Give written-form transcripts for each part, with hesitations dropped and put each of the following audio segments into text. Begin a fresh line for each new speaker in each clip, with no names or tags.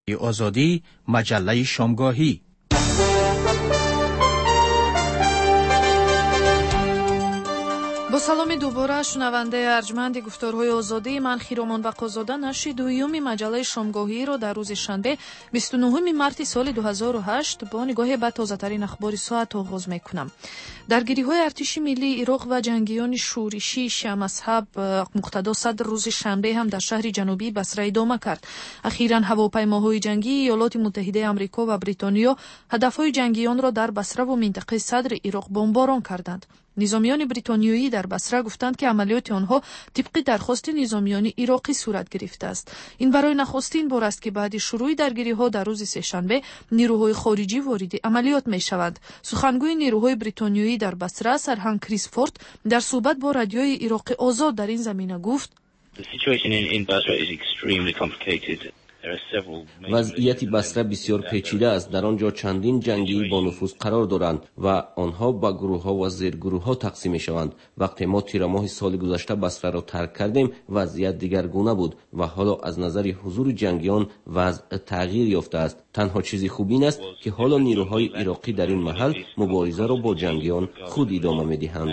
آزادی مجله شامگاهی.
با سلام دوباره شنونده ارجمند گفتارهای آزادی، من خیرامان بقازاده نشر دویوم مجله شامگاهی را در روز شنبه 29 مارس سال 2008 با نگاه به تازه‌ترین اخبار ساعت آغاز میکنم. درگیری‌های ارتش ملی عراق و جنگیان شورشی شیعه مذهب مقتدا صدر روز شنبه هم در شهر جنوبی بصره ادامه کرد. اخیراً هواپیماهای جنگی ایالات متحده آمریکا و بریتانیا هدف‌های جنگیان را در بصره و منطقه صدر عراق بمباران کردند. نظامیان بریتانیایی در بصره گفتند که عملیات آنها طبق درخواست نظامیان عراقی صورت گرفته است. این برای نخستین بار است که بعد شروع درگیری‌ها در روز سه‌شنبه نیروهای خارجی وارد عملیات می‌شوند. سخنگوی نیروهای بریتانیایی در بصره سرهنگ کریسفورد در صحبت با رادیوی عراق آزاد در این زمینه گفت:
وضعیت بصره بسیار پیچیده است. در آنجا چندین جنگی با نفوذ قرار دارند و آنها به گروه‌ها و زیرگروه‌ها تقسیم می‌شوند. وقتی ما تیر ماه سال گذشته بصره را ترک کردیم، وضعیت دیگرگونه بود و حالا از نظر حضور جنگیان وضع تغییر یافته است. تنها چیزی خوب این است که حالا نیروهای عراقی در این محل مبارزه را با جنگیان خود ادامه می‌دهند.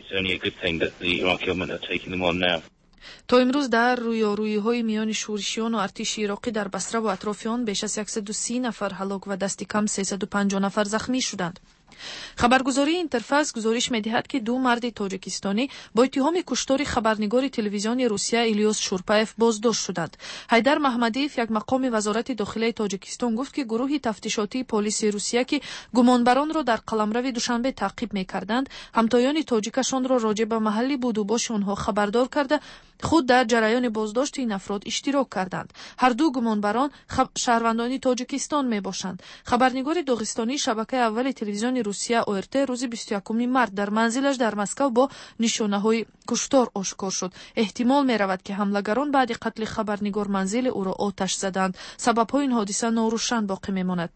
تا امروز در رویارویی‌های میان شورشیان و ارتش عراقی در بصره و اطراف آن بیش از 130 نفر هلاک و دست کم 350 نفر زخمی شدند. خبرگزاری اینترفاکس گزارش می‌دهد که دو مرد تاجیکستانی با اتهام کشتار خبرنگار تلویزیون روسیه الیاس شورپایف بازداشت شدند. حیدر محمدیف، یک مقام وزارت داخلی تاجیکستان، گفت که گروه تفتیشاتی پلیس روسیه که گمانبران را در قلمرو دوشنبه تعقیب می‌کردند، همتایان تاجیکشان را راجع به محلی بود و باش آنها خبردار کرده خود در جریان بازداشت این افراد اشتراک کردند. هر دو گمانبران شهروندان تاجیکستان میباشند. خبرنگار داغستانی شبکه اول تلویزیون روسیه ORT روز 21 مارس در منزلش در مسکو با نشانه‌های کشتار آشکار شد. احتمال می‌رود که حمله‌گران بعد قتل خبرنگار منزل او را آتش زدند. سبب‌های این حادثه ناروشن باقی میماند.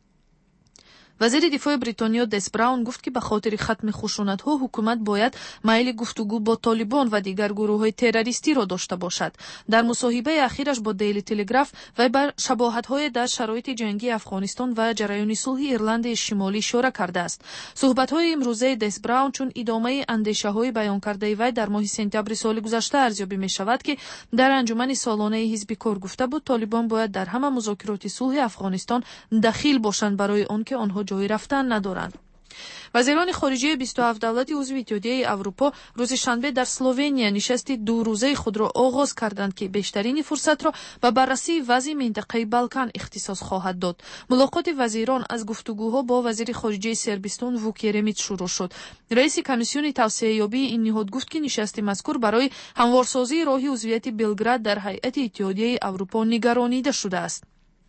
وزیر دفاع بریتانیا دس براون گفت که به خاطر ختم خشونت‌ها حکومت باید میل گفتگو با طالبان و دیگر گروه‌های تروریستی را داشته باشد. در مصاحبه اخیرش با دیلی تلگراف و بر شباهت‌های در شرایط جنگی افغانستان و جریان صلح ایرلند شمالی اشاره کرده است. صحبت‌های امروزه دس براون چون ادامه اندیشه‌های بیان کرده وی در ماه سپتامبر سال گذشته ارزیابی می‌شود که در انجمن سالانه حزب کار گفته بود طالبان باید در همه مذاکرات صلح افغانستان دخیل باشند برای آنکه آنها جای رفتن ندارند. وزیران خارجه 27 دولت عضو اتحادیه اروپا روز شنبه در اسلوونیا نشست دو روزه خود را آغاز کردند که بیشترین فرصت را به بررسی وضع منطقه بالکان اختصاص خواهد داد. ملاقات وزیران از گفتگوها با وزیر خارجه صربستان ووکیرمیت شروع شد. رئیس کمیسیون توسعه‌یابی این نهاد گفت که نشست مذکور برای هموارسازی راه عضویت بلگراد در هیئت اتحادیه اروپا نگرانیده شده است.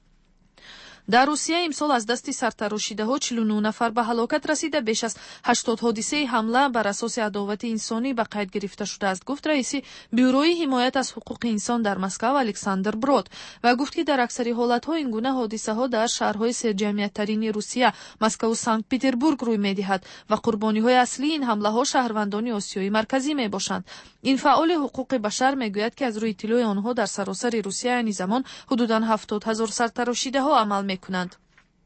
در روسیه امسال از دست سرتراشیده‌ها 49 نفر به هلاکت رسیده، بیش از 80 حادثه حمله بر اساس عداوت انسانی به قید گرفته شده است، گفت رئیس بیوروی حمایت از حقوق انسان در مسکو الکساندر برود و گفت که در اکثر حالت‌ها این گونه حادثه‌ها در شهرهای سرجمعیت‌ترین روسیه مسکو و سنت پتربورگ روی می‌دهد و قربانی‌های اصلی این حمله‌ها شهروندان آسیای مرکزی میباشند. این فعال حقوق بشر میگوید که از روی اطلاع آنها در سراسر روسیه این زمان حدوداً 70,000 سرتراشیده‌ها عمل میکنند.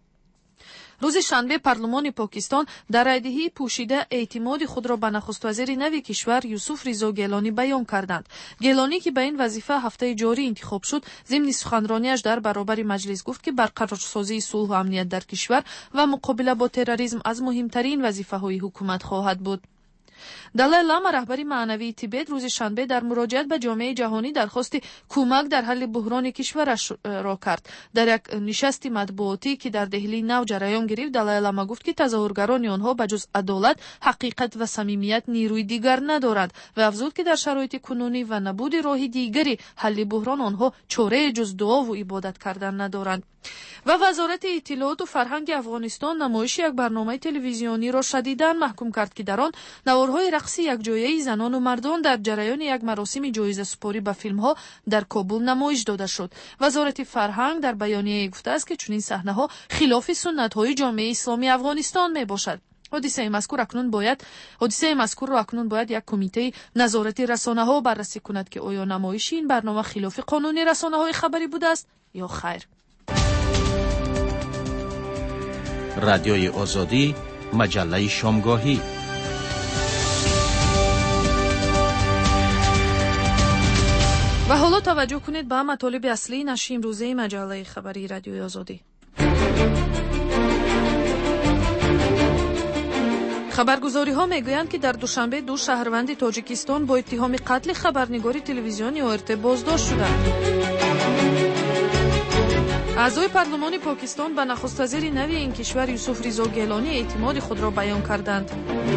روز شنبه پارلمان پاکستان در رایدهی پوشیده اعتماد خود را به نخست وزیر نوی کشور یوسف رضا گیلانی بیان کردند. گیلانی که به این وظیفه هفته جاری انتخاب شد، ضمن سخنرانیش در برابر مجلس گفت که برقرارسازی صلح و امنیت در کشور و مقابله با تروریسم از مهمترین وظیفه‌های حکومت خواهد بود. دالای لاما رهبر معنوی تیبت روز شنبه در مراجعت به جامعه جهانی درخواست کمک در حل بحران کشورش را کرد. در یک نشست مطبوعاتی که در دهلی نو جریان گرفت، دالای لاما گفت که تظاهرگران آنها به جز عدالت، حقیقت و صمیمیت نیروی دیگر ندارند و افزود که در شرایط کنونی و نبود راه دیگری حل بحران آنها چاره جز دعا و عبادت کردن ندارند. و وزارت اطلاعات و فرهنگ افغانستان نمایش یک برنامه تلویزیونی را شدیداً محکوم کرد که در آن نوارهای رقصی یکجایی زنان و مردان در جریان یک مراسم جایزه سپاری به فیلم‌ها در کابل نمایش داده شد. وزارت فرهنگ در بیانیه گفته است که چنین صحنه‌ها خلاف سنت‌های جامعه اسلامی افغانستان میباشد. حادثه مذکور را اکنون باید یک کمیته نظارت رسانه‌ها بررسی کند که آیا نمایش این برنامه خلاف قانون رسانه‌های خبری بوده است یا خیر.
رادیوی آزادی، مجله شامگاهی.
و حالا توجه کنید به مطالب اصلی نشر امروزه مجله خبری رادیوی آزادی. خبرگزاری ها میگویند که در دوشنبه 2 شهروند تاجیکستان با اتهام قتل خبرنگار تلویزیونی ORT بازداشت شدند. اعضای پارلمان پاکستان به نخست وزیر نوی این کشور یوسف رضا گیلانی اعتماد خود را بیان کردند.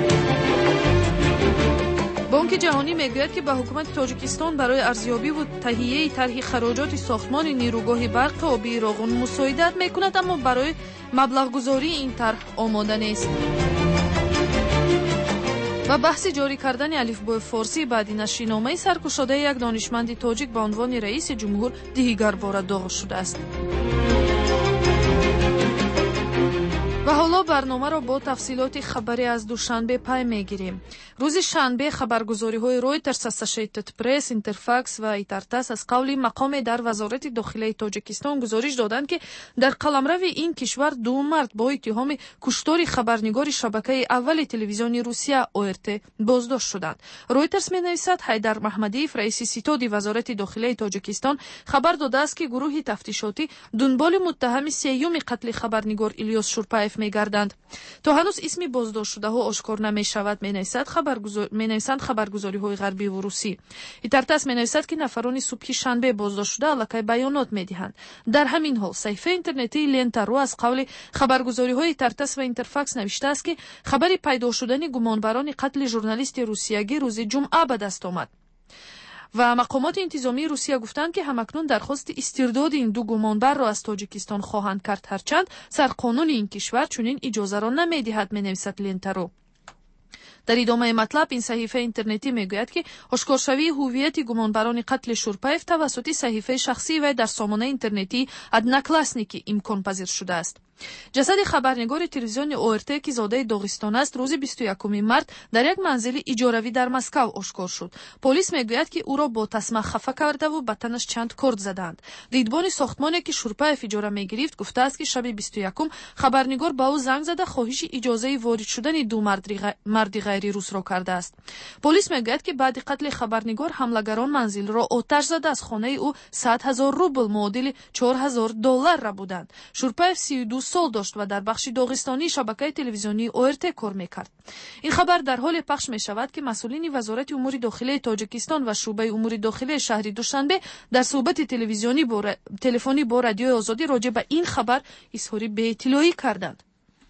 بانک جهانی میگوید که به حکومت تاجیکستان برای ارزیابی و تهیه طرح خراجات ساختمان نیروگاه برق آبی راغون مساعدت میکند، اما برای مبلغ گذاری این طرح آماده نیست. و بحث جاری کردن الفبای فارسی بعد نشریه‌نامه سرکوشاده یک دانشمند تاجیک به عنوان رئیس جمهور دیگر بار داغ شده است. و حالا برنامه را با تفصیلات خبری از دوشنبه پی میگیریم. روز شنبه خبرگزاری‌های رویترز، اسوسییتد پرس، اینترفاکس و ایتارتاس از قول مقام در وزارت داخلی تاجیکستان گزارش دادند که در قلمرو این کشور 2 مرد با اتهام کشتار خبرنگار شبکه اول تلویزیون روسیه ORT بازداشت شدند. رویترز می‌نویسد حیدر محمدیف، رئیس ستاد وزارت داخلی تاجیکستان، خبر داده است که گروه تفتیشاتی دنبال متهم سیوم قتل خبرنگار الیاس شورپایف می‌گردند. تا هنوز اسم بازداشت شده‌ها آشکار نمی‌شود، می‌نویسند خبرگزاری‌های غربی و روسی. ایتارتاس می‌نویسد که نفران صبح شنبه بازداشت شده الکی بیانات می‌دهند. در همین حال صفحه اینترنتی لنتارو از قول خبرگزاری‌های ایتارتاس و اینترفاکس نوشته است که خبری پیدا شدن گمانبران قتل ژورنالیست روسیایی روز جمعه به دست آمد. و مقامات انتظامی روسیه گفتند که همکنون درخواست استرداد این 2 گمانبر را از تاجیکستان خواهند کرد، هرچند سرقانون این کشور چنین اجازه را نمی‌دهد، می‌نویسد لنتارو. در ادامه مطلب این صحیفه اینترنتی میگوید که آشکارشوی هویت گمانبران قتل شورپایف توسط صحیفه شخصی و در سامانه اینترنتی ادناکلاسنیکی امکان پذیر شده است. جسد خبرنگار تلویزیون ORT که زاده داغستان است روز 21 مارس در یک منزل اجاروی در مسکو آشکار شد. پلیس میگوید که او را با تسمه خفه کرده و به تنش چند کرد زدند. دیدبان ساختمانی که شورپایف اجاره میگرفت گفته است که شب 21 خبرنگار به او زنگ زده خواهش اجازه وارد شدن 2 مرد غیر روس را کرده است. پلیس میگوید که بعد قتل خبرنگار حملگران منزل را آتش زده از خانه او 100,000 روبل معادل $4,000 را بودند. شورپایف 32 سال داشت و در بخش داغستانی شبکه تلویزیونی ORT کار میکرد. این خبر در حال پخش می شود که مسئولین وزارت امور داخلی تاجیکستان و شعبه امور داخلی شهر دوشنبه در صحبت تلفنی با رادیوی آزادی راجع به این خبر اظهار بی‌اطلاعی کردند.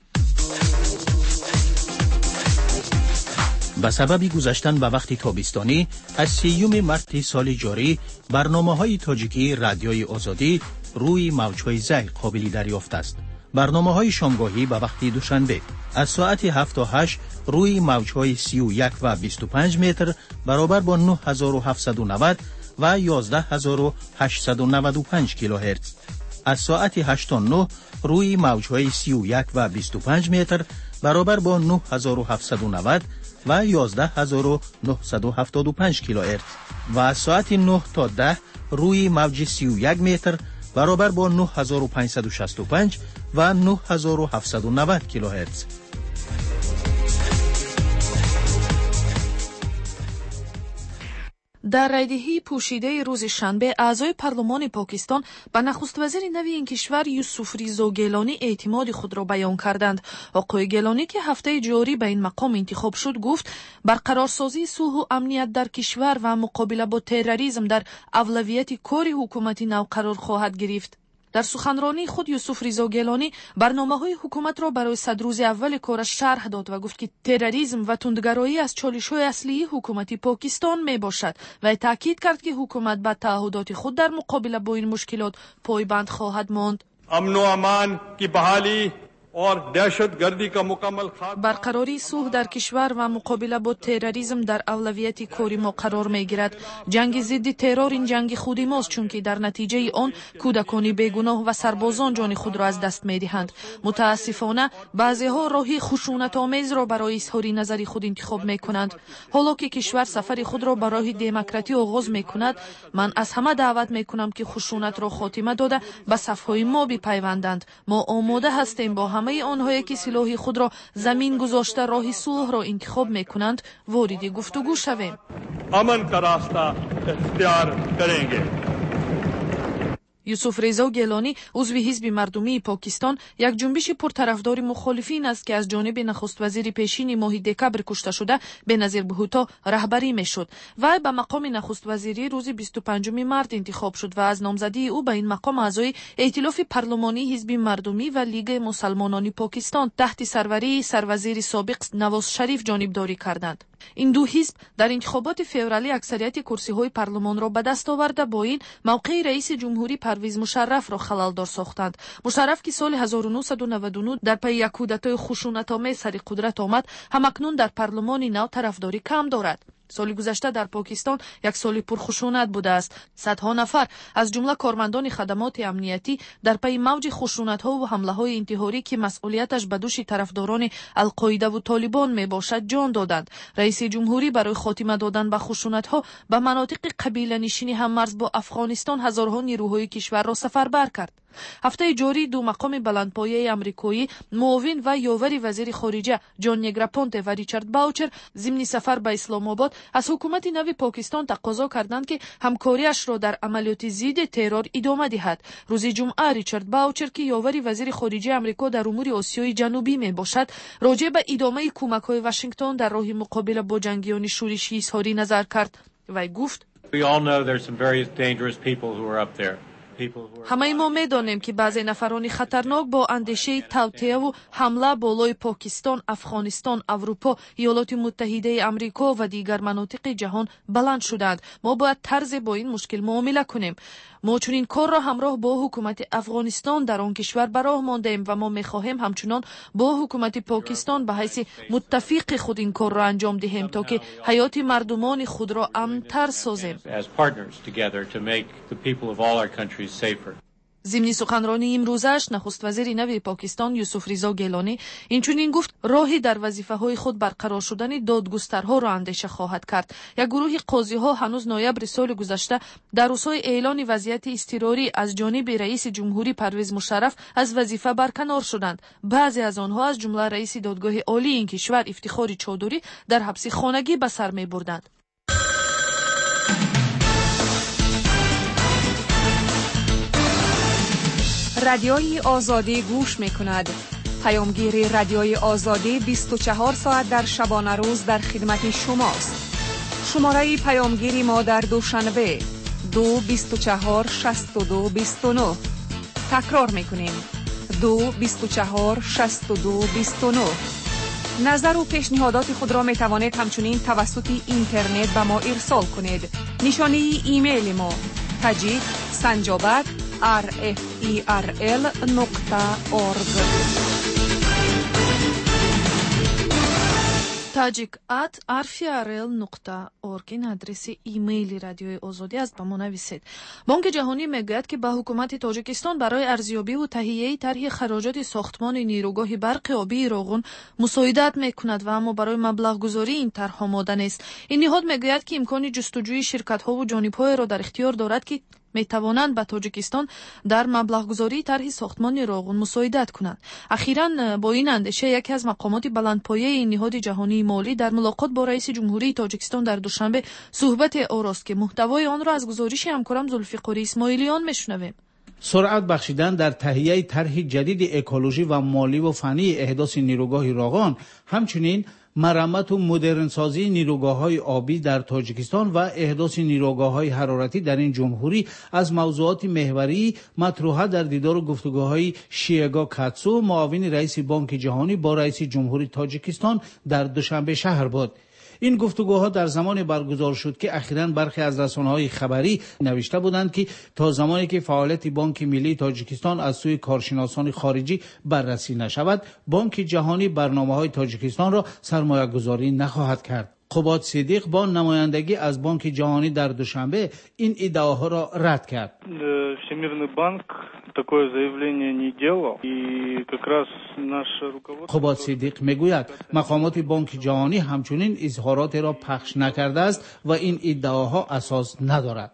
به سبب گذشتن به وقت تابستانی از 30 مارس سال جاری برنامه‌های تاجیکی رادیوی آزادی روی موج‌های زیر قابل دریافت است. برنامه‌های شامگاهی به وقت دوشنبه از ساعت 7 تا 8 روی موج‌های 31 و 25 متر برابر با 9790 و 11895 کیلوهرتز. از ساعت 8 تا 9 روی موج‌های 31 و 25 متر برابر با 9790 و 11975 کیلوهرتز و از ساعت 9 تا 10 روی موج 31 متر برابر با 9565 و 9790 کیلوهرتز.
در رایدهی پوشیده روز شنبه اعضای پارلمان پاکستان به نخست وزیر نوی این کشور یوسف رضا گیلانی اعتماد خود را بیان کردند. آقای گیلانی که هفته جاری به این مقام انتخاب شد گفت برقرارسازی صلح و امنیت در کشور و مقابله با تروریسم در اولویت کار حکومت نو قرار خواهد گرفت. در سخنرانی خود یوسف رضا گیلانی برنامه‌های حکومت را برای 100 روز اول کارش شرح داد و گفت که تروریسم و تندگرایی از چالش‌های اصلی حکومت پاکستان میباشد و تاکید کرد که حکومت به تعهدات خود در مقابله با این مشکلات پایبند خواهد ماند.
امن و امان کی بحالی اور دهشتگردی کا مکمل
برقراری صلح در کشور و مقابله با تروریسم در اولویت کاری ما قرار میگیرد. جنگ ضد ترور این جنگ خودی ماست، چون که در نتیجه آن کودکان بیگناه و سربازان جان خود را از دست میدهند. متاسفانه بعضی ها راهی خشونت آمیز را برای اظهار نظر خود انتخاب میکنند. حالا که کشور سفر خود را برای دموکراسی آغاز میکند، من از همه دعوت میکنم که خشونت را خاتمه داده به صفهای ما بپیوندند. ما آماده هستیم با همه آنهایی که سلاح خود را زمین گذاشته راه صلح را انتخاب میکنند وارد گفتگو شویم.
अमन का रास्ता इख्तियार करेंगे.
یوسف رضا گیلانی عضو حزب مردمی پاکستان یک جنبش پرطرفدار مخالفین است که از جانب نخست وزیر پیشین ماه دکبر کشته شده بنظیر بهوتا رهبری میشد. وی به مقام نخست وزیری روز 25 مارس انتخاب شد و از نامزدی او به این مقام اعضای ائتلاف پارلمانی حزب مردمی و لیگ مسلمانان پاکستان تحت سروری سروزیر سابق نواز شریف جانبداری کردند. این دو حزب در انتخابات فوریه اکثریت کرسی‌های پارلمان را به دست آورده با این موقع رئیس جمهوری پرویز مشرف را خلل‌دار ساختند. مشرف که سال 1999 در پی یک کودتای خشونت‌آمیز سر قدرت آمد، همکنون در پارلمان نو طرفداری کم دارد. سال گذشته در پاکستان یک سال پرخشونت بوده است. صدها نفر از جمله کارمندان خدمات امنیتی در پی موج خشونت‌ها و حمله‌های انتحاری که مسئولیتش به دوش طرفداران القاعده و طالبان میباشد جان دادند. رئیس جمهوری برای خاتمه دادن به خشونت‌ها به مناطق قبیله‌نشین هممرز با افغانستان هزارها نیروهای کشور را سفربر کرد. هفته جاری دو مقام بلندپایه امریکایی معاون و یاور وزیر خارجه جان نگراپونت و ریچارد باوچر ضمن سفر به اسلام آباد از حکومت نو پاکستان تقاضا کردند که همکاریش را در عملیات ضد ترور ادامه دهد. روز جمعه ریچارد باوچر که یاور وزیر خارجه امریکا در امور آسیای جنوبی می باشد راجع به ادامه کمک‌های واشنگتن در راه مقابله با جنگیان شورشی اظهار نظر کرد و گفت همه ما می‌دانیم که بعضی نفران خطرناک با اندیشه توطئه و حمله بالای پاکستان، افغانستان، اروپا، ایالات متحده آمریکا و دیگر مناطق جهان بلند شدند. ما باید طرز با این مشکل معامله کنیم. ما چنین کار را همراه با حکومت افغانستان در آن کشور به راه مانده‌ایم و ما می‌خواهیم همچنان با حکومت پاکستان به حیث متفق خود این کار را انجام دهیم تا که حیات مردمان خود را امن‌تر سازیم. ضمن سخنرانی امروزش نخست وزیر نو پاکستان یوسف رضا گیلانی اینچنین گفت راهی در وظیفه‌های خود برقرار شدن دادگسترها را اندیشه خواهد کرد. یک گروه قاضی‌ها هنوز نوامبر سال گذشته در روزهای اعلان وضعیت اضطراری از جانب رئیس جمهوری پرویز مشرف از وظیفه برکنار شدند. بعضی از آنها از جمله رئیس دادگاه عالی این کشور افتخار چودری در حبس خانگی به سر می‌بردند.
رادیوی آزادی گوش می کند. پیامگیر رادیوی آزادی 24 ساعت در شبانه روز در خدمت شماست. شماره پیامگیری ما در دوشنبه 224 62 29. تکرار می کنیم 224 62 29. نظر و پیشنهادات خود را می توانید همچنین توسط اینترنت به ما ارسال کنید. نشانی ایمیل ما tajik@rferl.org. tajik@rferl.org این آدرس ایمیل رادیوی آزادی است. به ما نویسید. بانک جهانی میگوید که به حکومت تاجیکستان برای ارزیابی و تهیه طرح خراجات ساختمان نیروگاه برق آبی راغون مساعدت میکند و اما برای مبلغ گذاری این طرح آماده نیست. این نهاد میگوید که امکان جستجوی شرکت ها و جانب‌های را در اختیار دارد که می توانند به تاجیکستان در مبلغ گذاری طرح ساختمان راغون مساعدت کنند. اخیراً با این اندیشه یکی از مقامات بلندپایه این نهاد جهانی مالی در ملاقات با رئیس جمهوری تاجیکستان در دوشنبه صحبت آراست که محتوای آن را از گزارش همکارم ذوالفقار اسماعیلیان میشنویم.
سرعت بخشیدن در تهیه طرح جدید اکولوژی و مالی و فنی احداث نیروگاه راغون، همچنین مرمت و مدرنسازی نیروگاه‌های آبی در تاجیکستان و احداث نیروگاه‌های حرارتی در این جمهوری از موضوعات محوری مطروحه در دیدار و گفتگوهای شیگا کاتسو معاون رئیس بانک جهانی با رئیس جمهوری تاجیکستان در دوشنبه شهر بود. این گفتگوها در زمان برگزار شد که اخیراً برخی از رسانه‌های خبری نوشته بودند که تا زمانی که فعالیت بانک ملی تاجیکستان از سوی کارشناسان خارجی بررسی نشود، بانک جهانی برنامه‌های تاجیکستان را سرمایه‌گذاری نخواهد کرد. قباد صدیق با نمایندگی از بانک جهانی در دوشنبه این ادعاها را رد کرد.
Всемирный банк такое заявление не делал и как раз наше руководство
قباد صدیق میگوید مقامات بانک جهانی همچنین اظهارات را پخش نکرده است و این ادعاها اساس ندارد.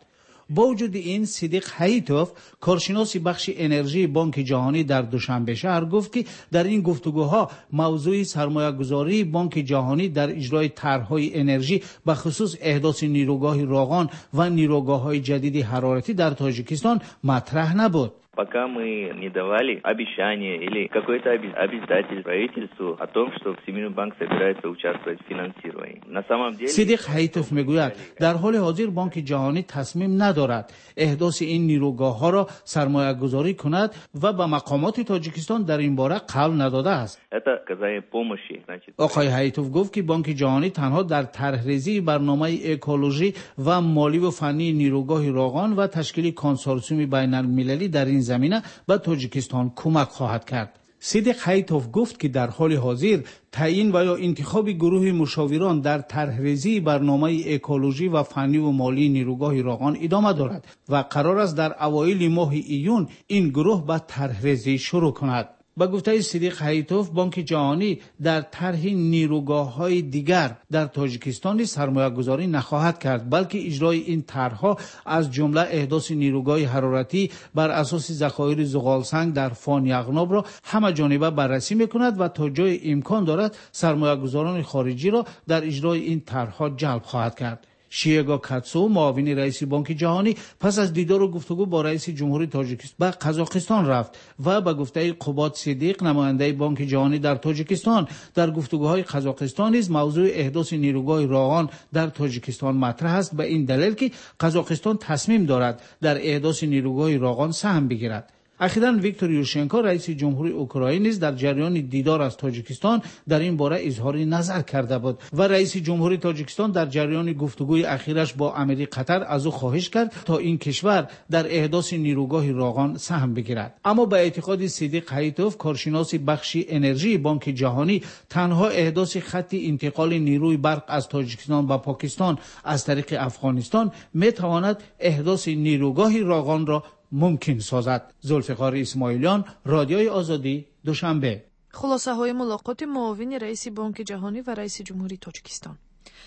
با وجود این صدیق حیتوف کارشناس بخش انرژی بانک جهانی در دوشنبه شهر گفت که در این گفتگوها موضوع سرمایه‌گذاری بانک جهانی در اجرای طرح‌های انرژی به خصوص احداث نیروگاه راغان و نیروگاه‌های جدید حرارتی در تاجیکستان مطرح نبود.
Пока мы не давали обещание или какое-то обязательство правительству о том, что Всемирный банк собирается участвовать в финансировании. На самом деле
صدیق حیتوف میگوید در حال حاضر بانک جهانی تصمیم ندارد احداث این نیروگاه‌ها را سرمایه گذاری کند و به مقامات تاجیکستان در این باره قول نداده است.
это оказание помощи, значит.
آقای حیتوف گفت که بانک جهانی تنها در طرح‌ریزی برنامه اکولوژی و مالی و فنی نیروگاه راغان و تشکیل کنسورسیوم بین‌المللی در این زمینه به تاجیکستان کمک خواهد کرد. صدیق حیتوف گفت که در حال حاضر تعیین و یا انتخاب گروه مشاوران در طرح‌ریزی برنامه اکولوژی و فنی و مالی نیروگاه راغان ادامه دارد و قرار است در اوایل ماه ایون این گروه به طرح‌ریزی شروع کند. با گفته صدیق حیتوف بانک جهانی در طرح نیروگاه‌های دیگر در تاجیکستان سرمایه گذاری نخواهد کرد بلکه اجرای این طرح‌ها از جمله احداث نیروگاه حرارتی بر اساس ذخایر زغالسنگ در فان یغناب را همه جانبه بررسی می‌کند و تا جای امکان دارد سرمایه گذاران خارجی را در اجرای این طرح‌ها جلب خواهد کرد. شیگا کاتسو معاون رئیس بانک جهانی پس از دیدار و گفتگو با رئیس جمهوری تاجیکستان به قزاقستان رفت و به گفته قباد صدیق نماینده بانک جهانی در تاجیکستان در گفتگوهای قزاقستان نیز موضوع احداث نیروگاه راغان در تاجیکستان مطرح است به این دلیل که قزاقستان تصمیم دارد در احداث نیروگاه راغان سهم بگیرد. اخیراً ویکتور یوشنکو رئیس جمهوری اوکراین نیز در جریان دیدار از تاجیکستان در این باره اظهار نظر کرده بود و رئیس جمهوری تاجیکستان در جریان گفتگوی اخیرش با امیر قطر از او خواهش کرد تا این کشور در احداث نیروگاه راغان سهم بگیرد. اما به اعتقاد صدیق حیتوف کارشناس بخش انرژی بانک جهانی تنها احداث خط انتقال نیروی برق از تاجیکستان به پاکستان از طریق افغانستان میتواند احداث نیروگاه راغان را ممکن سازد. ذوالفقار اسماعیلیان، رادیوی آزادی، دوشنبه.
خلاصه‌های ملاقات معاون رئیس بانک جهانی و رئیس جمهوری تاجیکستان.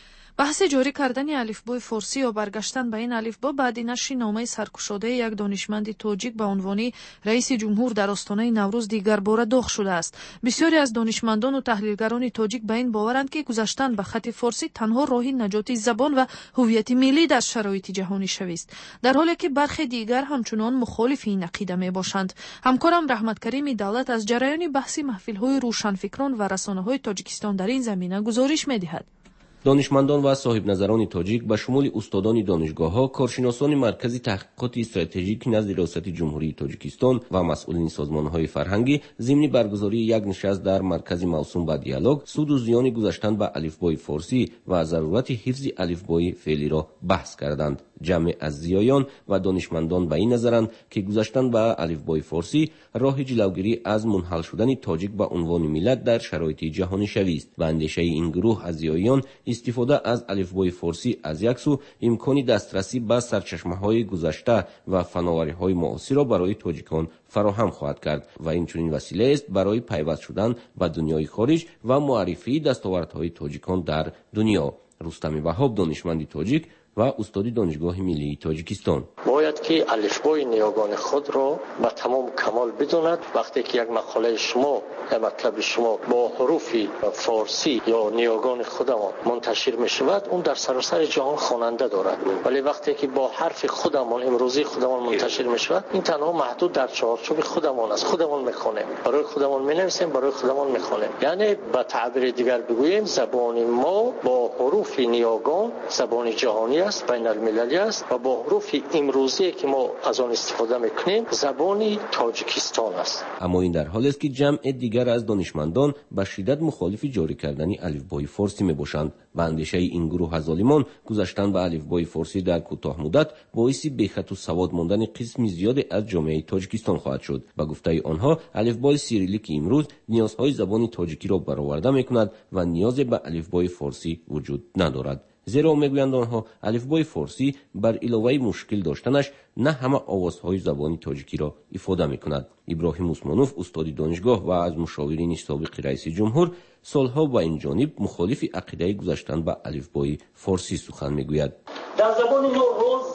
بحث جاری کردن الفبای فارسی یا برگشتن به این الفبا بعد نشر نامه سرکشاده یک دانشمند تاجیک به عنوان رئیس جمهور در آستانه نوروز دیگر بار داغ شده است. بسیاری از دانشمندان و تحلیلگران تاجیک به این باورند که گذشتن به خط فارسی تنها راه نجات زبان و هویت ملی در شرایط جهانی شوی است، در حالی که برخی دیگر همچنان مخالف این عقیده میباشند. همکارم رحمت کریم دولت از جریان بحث محفل‌های روشنفکران و رسانه‌های تاجیکستان در این زمینه گزارش می‌دهد.
دانشمندان و صاحب نظران تاجیک به شمول استادان دانشگاه‌ها، کارشناسان مرکز تحقیقات استراتژیک نزد ریاست جمهوری تاجیکستان و مسئولین سازمان‌های فرهنگی ضمن برگزاری یک نشست در مرکز موسوم به دیالوگ سود و زیان گذشتن به الفبای فارسی و ضرورت حفظ الفبای فعلی را بحث کردند. جمع از زیایان و دانشمندان به این نظرند که گذشتن به الفبای فارسی راه جلوگیری از منحل شدن تاجیک به عنوان ملت در شرایط جهانی شوی است و اندیشه این گروه از زیایان استفاده از الفبای فارسی از یک سو امکان دسترسی به سرچشمه‌های گذشته و فناوری‌های معاصر را برای تاجیکان فراهم خواهد کرد و این چنین وسیله است برای پیوست شدن به دنیای خارج و معرفی دستاوردهای تاجیکان در دنیا. رستم وهاب، دانشمند تاجیک و استاد دانشگاه ملی تاجیکستان:
باید که الفبای نیاگان خود را به تمام کمال بداند. وقتی که یک مقاله شما مطلب شما با حروف فارسی یا نیاگان خودمان منتشر می شود، اون در سراسر جهان خواننده دارد، ولی وقتی که با حرف خودمان امروزی خودمان منتشر می شود، این تنها محدود در چارچوب خودمان است. خودمان میخوانیم، برای خودمان می نویسیم، برای خودمان میخوانیم. یعنی به تعبیر دیگر بگوییم زبان ما با حروف نیاگان زبان جهانی است، بین المللی است و با حروف امروزی که ما از آن استفاده میکنیم زبان تاجیکستان است.
اما این در حالی است که جمع دیگر از دانشمندان به شدت مخالف جاری کردن الفبای فارسی میباشند. به اندیشه این گروه از عالمان گذشتن به الفبای فارسی در کوتاه مدت باعث بیخط و سواد ماندن قسم زیادی از جامعه تاجیکستان خواهد شد. به گفته آنها الفبای سیریلیک امروز نیازهای زبان تاجیکی را برآورده میکند و نیاز به الفبای فارسی وجود ندارد. زیرا میگویند آنها الفبای فارسی بر علاوه مشکل داشتنش نه همه آوازهای زبانی تاجیکی را افاده میکند. ابراهیم عثمانوف، استاد دانشگاه و از مشاورین سابق رئیس جمهور، سالها با این جانب مخالف عقیده گذاشتن به الفبای فارسی سخن میگوید.
در زبان نو روز ضرب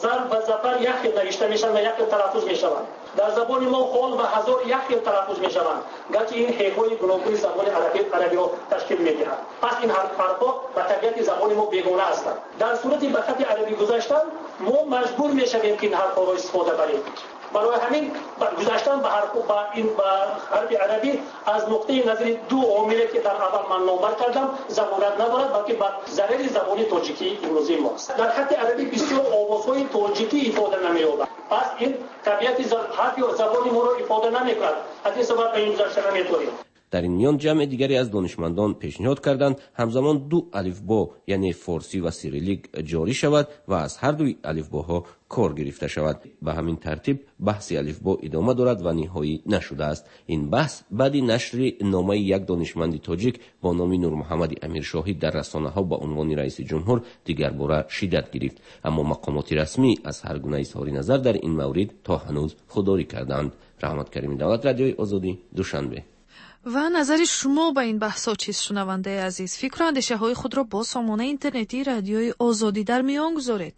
سفر یک خیل نوشته میشن و یک خیل تلفظ میشوند. در زبان ما حال و حضور یک خیل تلفظ میشوند، گرچه این حیف‌های گوناگون زبان عربی را تشکیل میدهند. پس این حرف‌ها به طبیعت زبان ما بیگانه هستند. در صورت به خط عربی گذاشتن ما مجبور میشویم که این حرف‌ها را استفاده کنیم. برای همین گذاشتن به حرف عربی از نقطه نظر دو عاملی که در اول من نامبر کردم ضرورت ندارد، بلکه به ضرر زبان تاجیکی امروزی ماست. در خط عربی بسیار آوازهای تاجیکی ifade نمی‌یابد. پس این طبیعت حرف زبانی ما را ifade نمی‌کند. از این سبب به این گذاشته نمی‌توانیم.
در این میان جمع دیگری از دانشمندان پیشنهاد کردند همزمان دو الفبا یعنی فارسی و سیریلیک جاری شود و از هر دوی الفباها کار گرفته شود. به همین ترتیب بحث الفبا ادامه دارد و نهایی نشده است. این بحث بعد نشر نامه یک دانشمند تاجیک با نام نور محمد امیرشاهی در رسانه‌ها با عنوان رئیس جمهور دیگر باره شدت گرفت، اما مقامات رسمی از هر گونه اظهار نظر در این مورد تا هنوز خودداری کردند. رحمت کریمی دولت، رادیوی آزادی، دوشنبه.
و نظر شما به این بحث‌ها چیست شنونده عزیز؟ فکر و اندیشه‌های خود را با سامانه اینترنتی رادیوی آزادی در میان گذارید.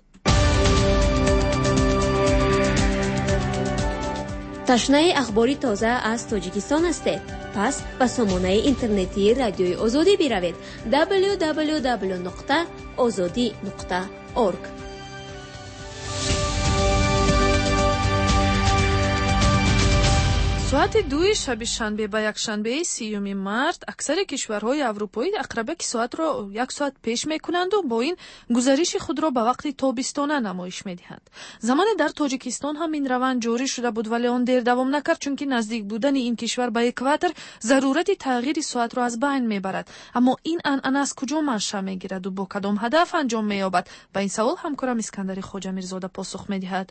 تشنه اخباری تازه از تاجیکستان هستید؟ پس به سامانه اینترنتی رادیوی آزادی بروید. www.azadi.org.
ساعت 2 شب شنبه به یک شنبه 30 مارس اکثر کشورهای اروپایی عقربه ساعت را 1 ساعت پیش میکنند و با این گزارش خود را به وقت تابستانه نمایش میدهند. زمان در تاجیکستان هم این روند جاری شده بود، ولی آن دیر دوام نکرد، چون که نزدیک بودن این کشور به اکواتور ضرورت تغییر ساعت را از بین میبرد. اما این عنعنه از کجا منشأ میگیرد و با کدام هدف انجام مییابد؟ به این سوال همکارم اسکندر خواجه میرزاده پاسخ میدهد.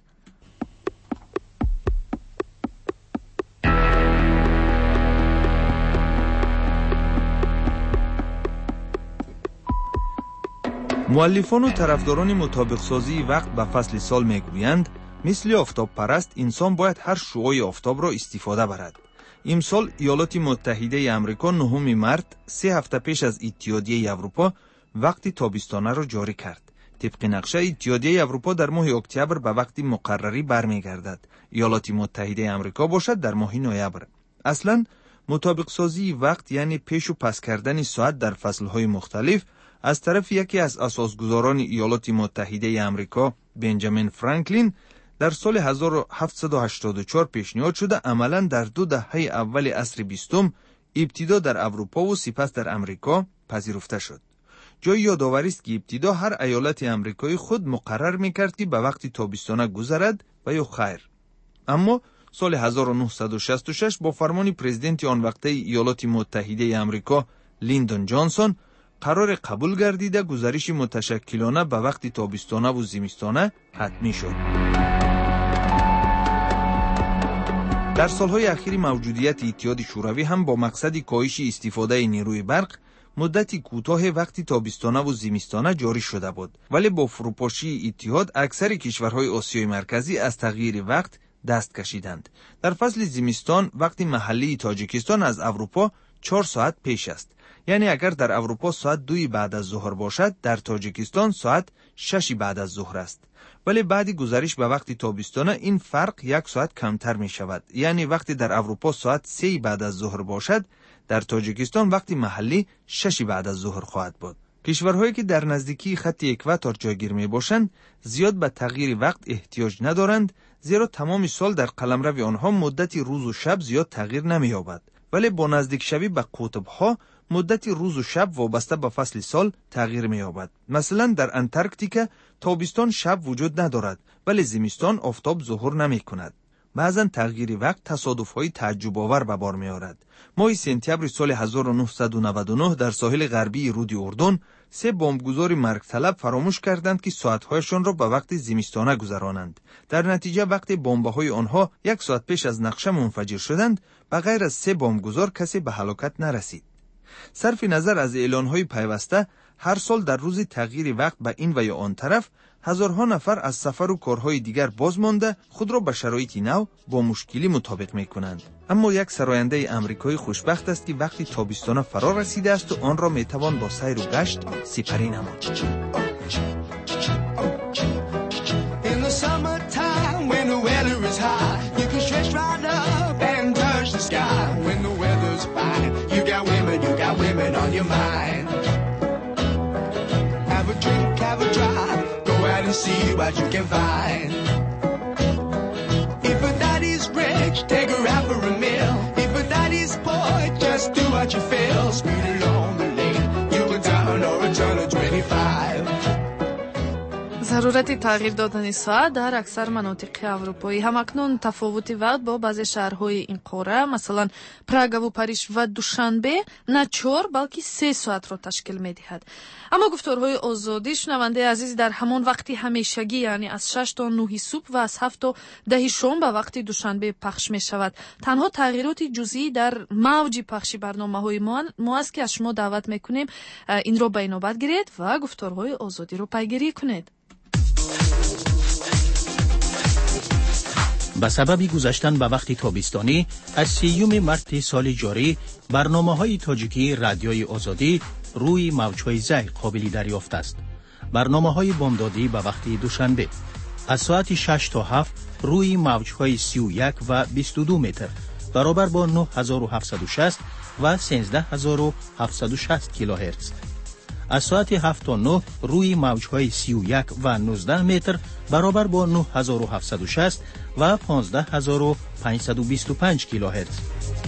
مؤلفان و طرفداران مطابق سازی وقت به فصل سال میگویند مثل آفتاب پرست انسان باید هر شعاع آفتاب را استفاده برد. امسال ایالات متحده آمریکا 9 مارت 3 هفته پیش از اتحادیه اروپا وقت تابستانه را جاری کرد. طبق نقشه اتحادیه اروپا در ماه اکتبر به وقت مقرری برمیگردد. ایالات متحده آمریکا باشد در ماه نوامبر. اصلا مطابق سازی وقت یعنی پیش و پس کردن ساعت در فصلهای مختلف از طرف یکی از اساسگزاران ایالات متحده آمریکا بنجامین فرانکلین در سال 1784 پیشنهاد شده، عملاً در 2 دهه اول عصر 20 ابتدا در اروپا و سپس در امریکا پذیرفته شد. جای یادآوری است که ابتدا هر ایالت آمریکایی خود مقرر می‌کرد که به وقت تابستانه گذرد و یا خیر. اما سال 1966 با فرمان پرزیدنت آن وقته ایالات متحده آمریکا لیندون جانسون قرار قبول گردیده گزارش متشکلانه به وقت تابستانه و زمستانه حتمی شد. در سالهای اخیر موجودیت اتحاد شوروی هم با مقصد کاهش استفاده نیروی برق مدتی کوتاه وقت تابستانه و زمستانه جاری شده بود، ولی با فروپاشی اتحاد اکثر کشورهای آسیای مرکزی از تغییر وقت دست کشیدند. در فصل زمستان وقت محلی تاجیکستان از اروپا 4 ساعت پیش است. یعنی اگر در اروپا ساعت 2 بعد از ظهر باشد، در تاجیکستان ساعت 6 بعد از ظهر است. ولی بعد گذارش به وقت تابستانه این فرق 1 ساعت کمتر می شود. یعنی وقتی در اروپا ساعت 3 بعد از ظهر باشد، در تاجیکستان وقت محلی 6 بعد از ظهر خواهد بود. کشورهایی که در نزدیکی خط اکواتور جایگیر می باشند زیاد به تغییر وقت احتیاج ندارند، زیرا تمام سال در قلمرو آنها مدت روز و شب زیاد تغییر نمی یابد. ولی با نزدیک شوی به قطب‌ها مدت روز و شب وابسته به فصل سال تغییر می یابد. مثلا در انتارکتیکا تابستان شب وجود ندارد، ولی زمستان آفتاب ظهور نمی کند. بعضا تغییر وقت تصادف‌های تعجب آور به بار می آورد. ماه سپتامبر سال 1999 در ساحل غربی رود اردن 3 بمبگذار مرگ طلب فراموش کردند که ساعت‌هایشان را به وقت زمستانه گذرانند. در نتیجه وقت بمب‌های آنها 1 ساعت پیش از نقشه منفجر شدند، بغیر از 3 بمبگذار کسی به هلاکت نرسید. صرف نظر از اعلان‌های پیوسته، هر سال در روز تغییر وقت به این و یا آن طرف هزارها نفر از سفر و کارهای دیگر باز مانده خود را به شرایط نو با مشکلی مطابق می‌کنند. اما یک سراینده امریکایی خوشبخت است که وقتی تابستان فرا رسیده است و آن را می‌توان با سیر و گشت سپری نمود.
your mind. Have a drink, have a drive, go out and see what you can find. If a daddy's rich, take her out for a meal. If a daddy's poor, just do what you feel. Speed along the lane, you go down or return to 25.
ضرورت تغییر دادن ساعت در اکثر مناطق اروپایی. همکنون تفاوت وقت با بعضی شهرهای این قاره مثلا پراگ و پاریس و دوشنبه نه 4 بلکه 3 ساعت را تشکیل می‌دهد. اما گفتارهای آزادی شنونده عزیز در همان وقتی همیشگی یعنی از 6 تا 9 صبح و از 7 تا 10 شام به وقت دوشنبه پخش می شود. تنها تغییرات جزئی در موج پخش برنامه‌های ما است که از شما دعوت می‌کنیم این را به نوبت گیرید و گفتارهای آزادی را پیگیری کنید.
به سبب گذشتن به وقت تابستانی از 30 مارت سال جاری برنامه‌های تاجیکی رادیوی آزادی روی موج‌های ضعیف قابل دریافت است. برنامه‌های بامدادی به وقت دوشنبه از ساعت 6 تا 7 روی موج‌های 31 و 22 متر برابر با 9760 و 13760 کیلوهرتز. از ساعت 7 تا 9 روی موج‌های 31 و 19 متر برابر با 9760 و 15525 کیلوهرتز.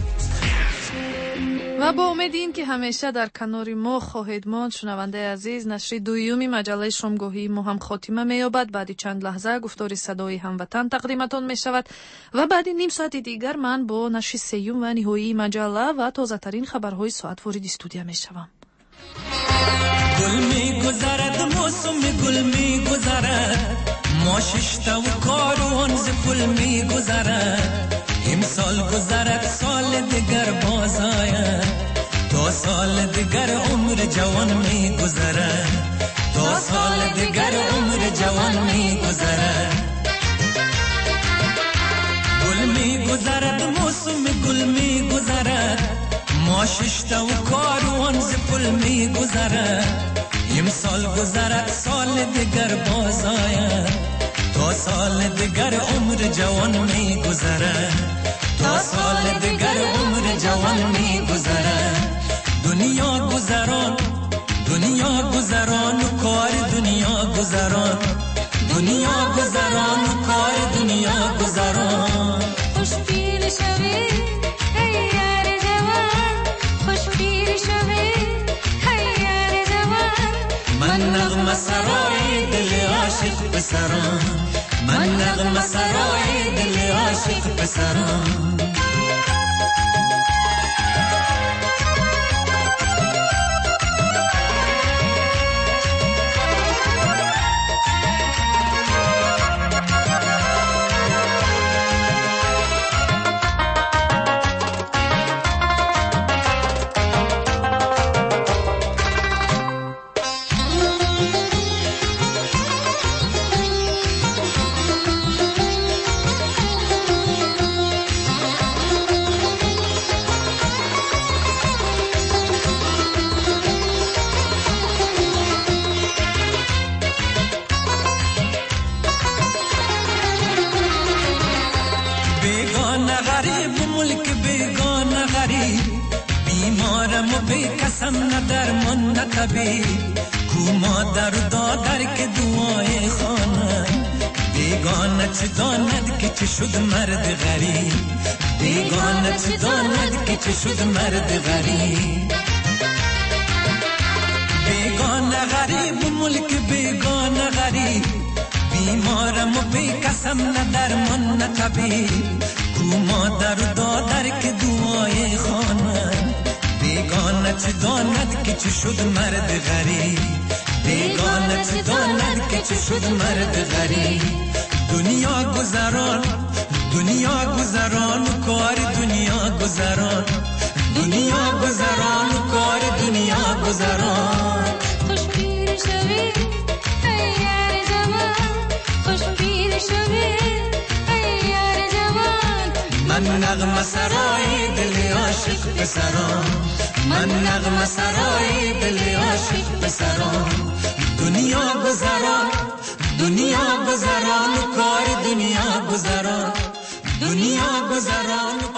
و با امید این که همیشه در کنار ما خواهید ماند شنونده عزیز، نشر دویومی مجله شامگاهی ما هم خاتمه می‌یابد. بعد چند لحظه گفتار صدای هموطن تقدیمتان می‌شود و بعد نیم ساعت دیگر من با نشر سیوم و نهایی مجله و تازه‌ترین خبرهای ساعت وارد استودیو می‌شوم.
گل می گذرد موسم گل می گذرد ما ششتا و کاروان ز پل می گذرد امسال گذرد سال دیگر باز آید تا سال دیگر عمر جوان می گذرد تا سال دیگر عمر جوان می گذرد گل می گذرد موسم گل می گذرد ما ششتا و کاروان ز پل می گذرد امسال گذرد سال دیگر باز آید تا سال دیگر عمر جوان می گذرد تا سال دیگر عمر جوان می گذرد دنیا گذران دنیا گذران و کار دنیا گذران دنیا گذران و کار دنیا گذران
خوش پیر شوی ای یار جوان خوش پیر شوی ای یار جوان
من نغمه سرای دل عاشق پسران من نغمه سرای دل عاشق پسران بیکسم نه درمان نه طبیب کو مادر و دادر که دعای خانه بیگانه چه داند که چه شد مرد غریب بیگانه چه داند که چه شد مرد غریب بیگانه غریب ملک بیگانه غریب بیمارم و بیکسم نه درمان نه طبیب کو مادر و دادر که دعای خانه بیگانه چه داند که چه شد مرد غریب بیگانه چه داند که چه شد مرد غریب دنیا گذران دنیا گذران و کار دنیا گذران دنیا گذران و کار دنیا گذران
خوش پیر شوی ای یار جوان خوش پیر شوی ای یار جوان
من نغمه سرای دل عاشق پسران من نغمه سرای دل عاشق پسران دنیا گذران دنیا گذران و کار دنیا گذران دنیا گذران